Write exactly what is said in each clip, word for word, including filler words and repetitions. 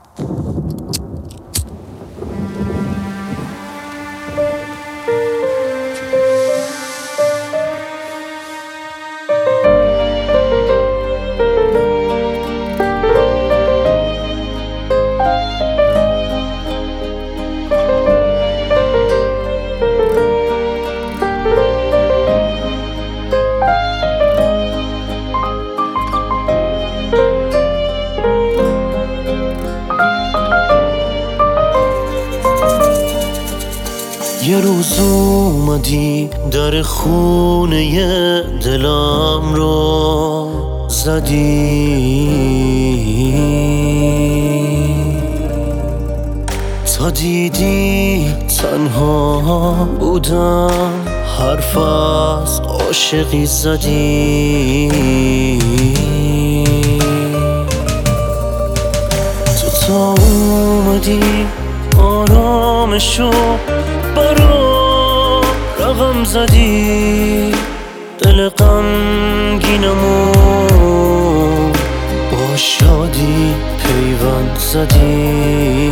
یه روز اومدی در خونه دلم رو زدی، تا دیدی تنها بودم حرف از عاشقی زدی. تو تا اومدی آرامشو برا رقم زدی، دل غمگینمو با شادی پیوند زدی.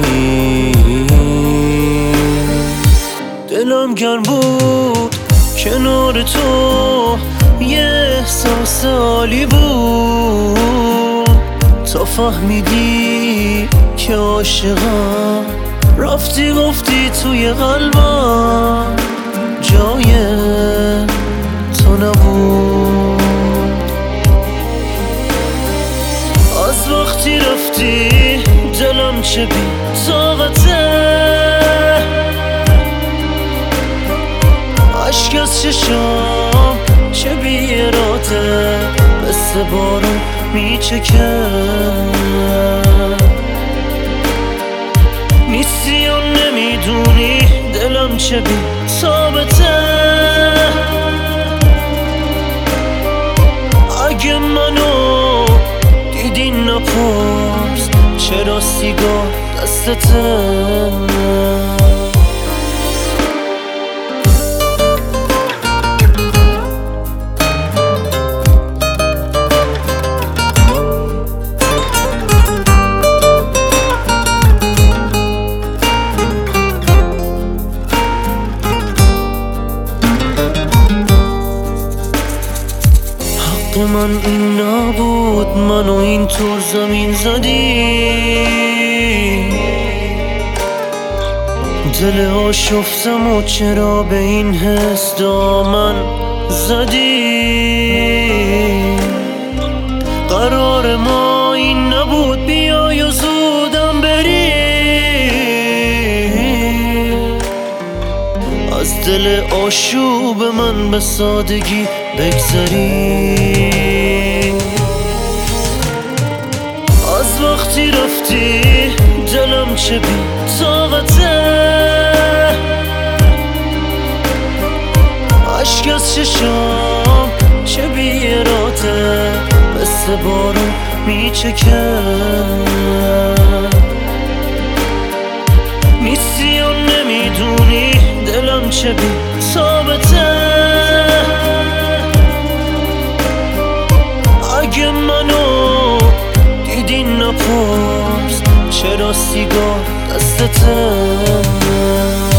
دلم گرم بود کنار تو، یه احساس عالی بود، تا فهمیدی که عاشقم. رفتی گفتی توی قلبم جای تو نبود. از وقتی رفتی دلم چه بی طاقته، عشق از چشام چه بی اراده، مثل بارون میچکه. نیستی و نمیدونی دلم چه بی ثابته. اگه منو دیدی نپرس چرا سیگار دستته. من این نبود، منو اینطور زمین زدی. دل آشفتم و چرا به این حس دامن زدی. قرار ما این نبود بیای و زودم بری، از دل آشوب من به سادگی بگذری. از وقتی رفتی دلم چه بی طاقته، عشق از چشام چه بی اراده، مثل بارون میچکه. نیستی و نمیدونی دلم چه بی ثابته. اگه منو دیدی نپرس چرا سیگار دستته.